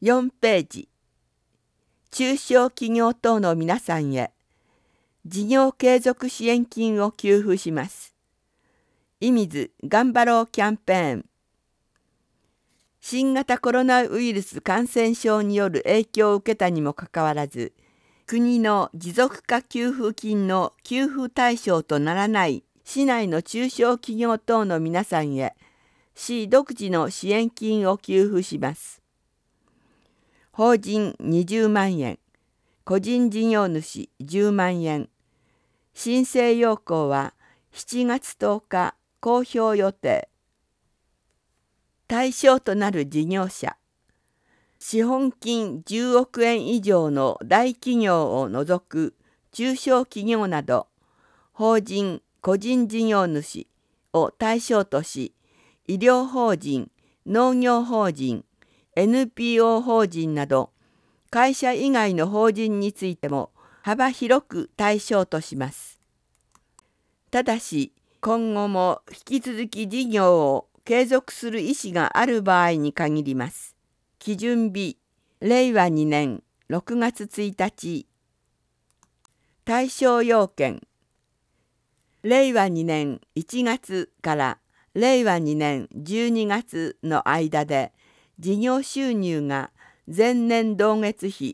4ページ。中小企業等の皆さんへ事業継続支援金を給付します。射水頑張ろうキャンペーン。新型コロナウイルス感染症による影響を受けたにもかかわらず、国の持続化給付金の給付対象とならない市内の中小企業等の皆さんへ市独自の支援金を給付します。法人20万円、個人事業主10万円。申請要項は7月10日公表予定。対象となる事業者、資本金10億円以上の大企業を除く中小企業など、法人・個人事業主を対象とし、医療法人、農業法人、NPO 法人など、会社以外の法人についても幅広く対象とします。ただし、今後も引き続き事業を継続する意思がある場合に限ります。基準日、令和2年6月1日。対象要件。令和2年1月から令和2年12月の間で、事業収入が前年同月比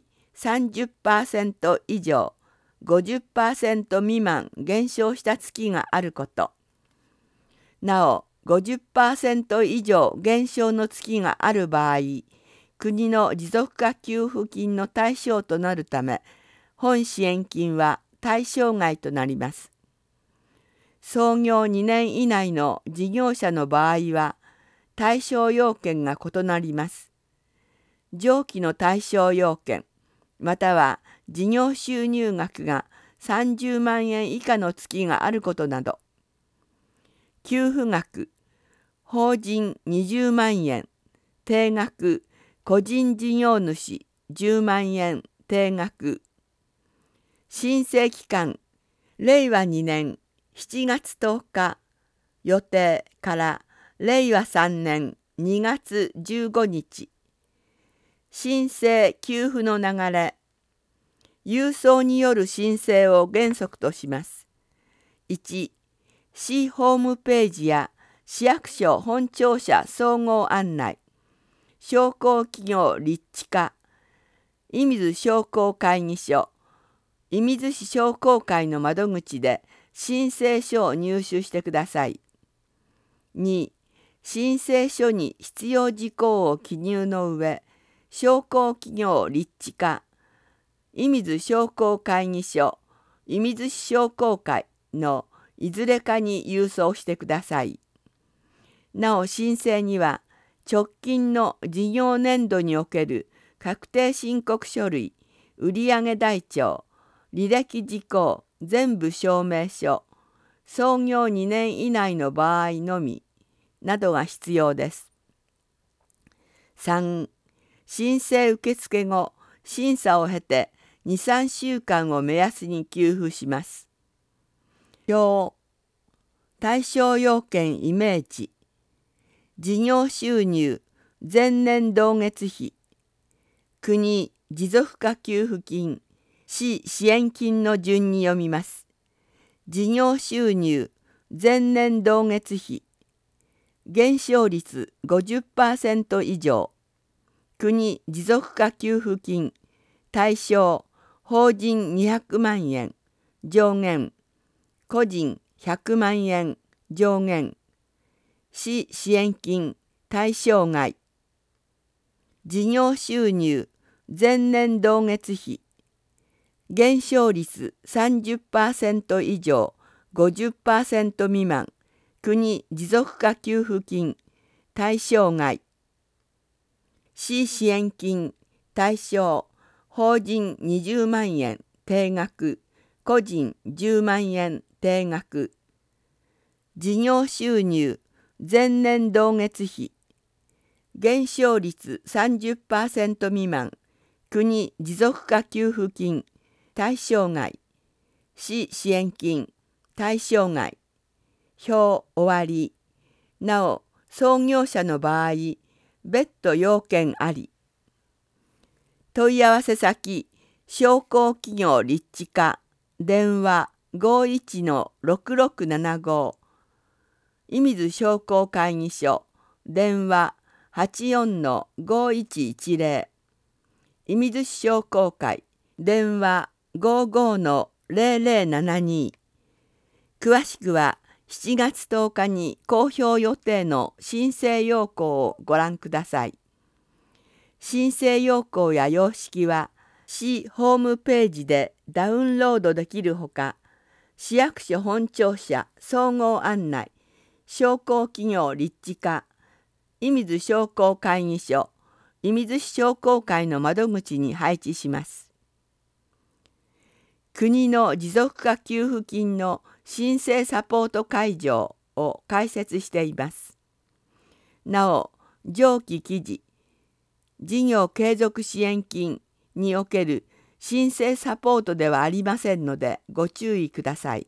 30% 以上、50% 未満減少した月があること。なお、50% 以上減少の月がある場合、国の持続化給付金の対象となるため、本支援金は対象外となります。創業2年以内の事業者の場合は、対象要件が異なります。上記の対象要件、または事業収入額が30万円以下の月があることなど。給付額、法人20万円、定額、個人事業主10万円、定額。申請期間、令和2年7月10日予定から令和3年2月15日。申請給付の流れ。郵送による申請を原則とします。1、市ホームページや市役所本庁舎総合案内、商工企業立地課、射水商工会議所、射水市商工会の窓口で申請書を入手してください。2、申請書に必要事項を記入の上、商工企業立地課、射水商工会議所、射水市商工会のいずれかに郵送してください。なお申請には、直近の事業年度における確定申告書類、売上台帳、履歴事項全部証明書、創業2年以内の場合のみ、などが必要です。3、申請受付後、審査を経て2、3週間を目安に給付します。表、対象要件イメージ。事業収入前年同月比、国持続化給付金、市支援金の順に読みます。事業収入前年同月比、減少率 50% 以上、国持続化給付金、対象法人200万円、上限、個人100万円、上限、市支援金対象外。事業収入前年同月比、減少率 30% 以上 50% 未満、国持続化給付金対象外。市支援金対象法人20万円定額、個人10万円定額。事業収入前年同月比、減少率 30% 未満、国持続化給付金対象外、市支援金対象外。表終わり。なお、創業者の場合、別途要件あり。 問い合わせ先、商工企業立地課、電話51-6675、射水商工会議所、電話84-5110、射水市商工会、電話55-0072。詳しくは7月10日に公表予定の申請要項をご覧ください。申請要項や様式は市ホームページでダウンロードできるほか、市役所本庁舎総合案内、商工企業立地課、射水商工会議所、射水市商工会の窓口に配置します。国の持続化給付金の申請サポート会場を開設しています。なお、上記記事、事業継続支援金における申請サポートではありませんのでご注意ください。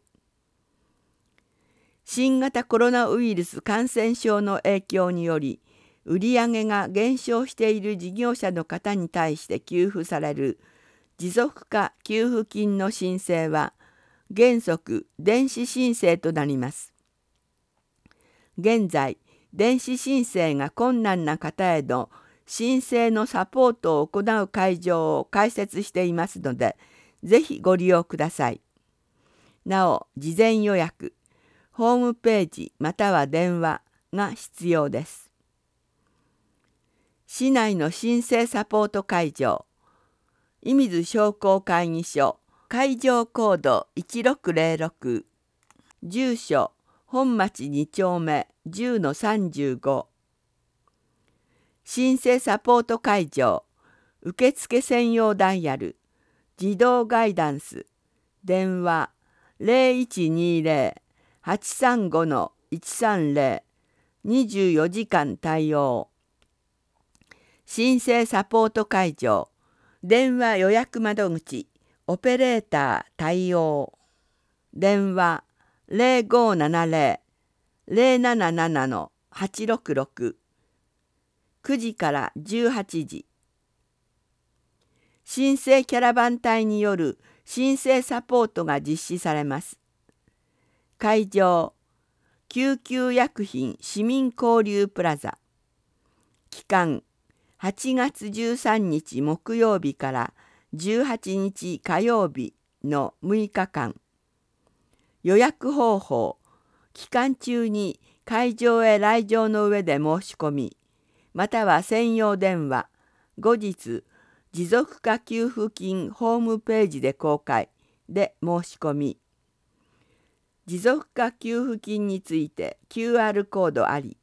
新型コロナウイルス感染症の影響により、売上が減少している事業者の方に対して給付される持続化給付金の申請は原則電子申請となります。現在、電子申請が困難な方への申請のサポートを行う会場を開設していますので、ぜひご利用ください。なお、事前予約、ホームページまたは電話が必要です。市内の申請サポート会場、射水商工会議所、会場コード1606、住所本町2丁目 10-35、申請サポート会場、受付専用ダイヤル、自動ガイダンス、電話0120-835-130、24時間対応。申請サポート会場、電話予約窓口、オペレーター対応。電話0570-077-866、9時から18時。申請キャラバン隊による申請サポートが実施されます。会場、救急薬品市民交流プラザ。期間、8月13日木曜日から18日火曜日の6日間。予約方法、期間中に会場へ来場の上で申し込み、または専用電話、後日、持続化給付金ホームページで公開で申し込み。持続化給付金について QR コードあり、